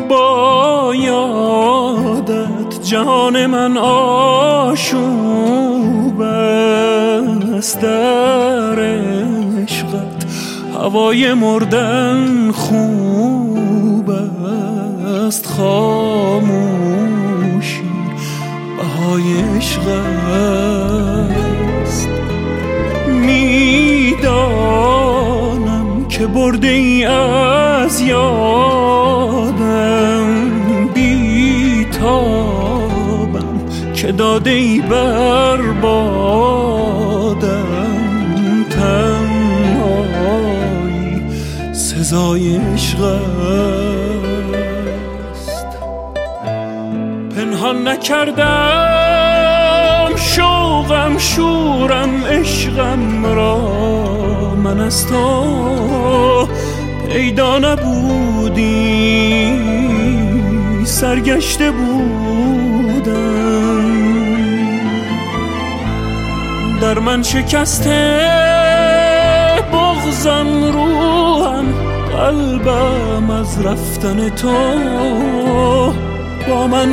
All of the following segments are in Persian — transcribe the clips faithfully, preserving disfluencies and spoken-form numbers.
با یادت جهان من آشوب است، در عشقت هوای مردن خوب است، خاموشی بهای عشق است. میدانم که برده ای از یادم، بیتابم که داده ای بر بادم، تنهایی سزای عشق است. پنهان نکردم شوقم شورم عشقم را، من از تو پیدا نبودی سرگشته بودم، در من شکسته بغضم روحم، قلبم از رفتن تو با من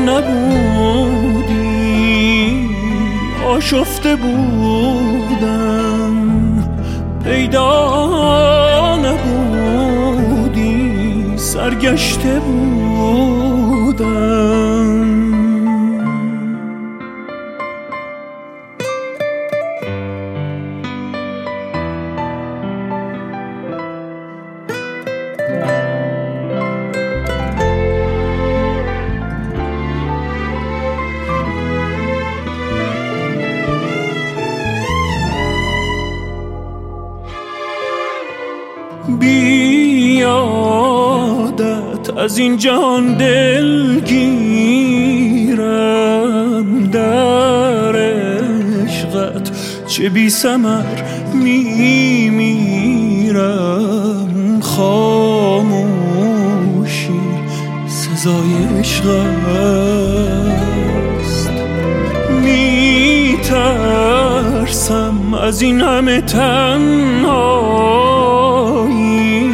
نبودی آشفته بودم، پیدا نبودی سرگشته بودم. بیادت از این جهان دلگیرم، در عشقت چه بی ثمر می میرم، خاموشی سزای عشق است. می ترسم از این همه تنهایی،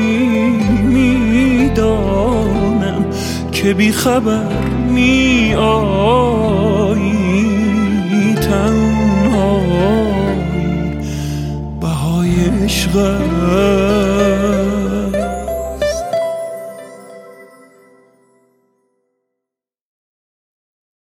میدانم که بی خبر می آیی، تنهایی بهای عشق است.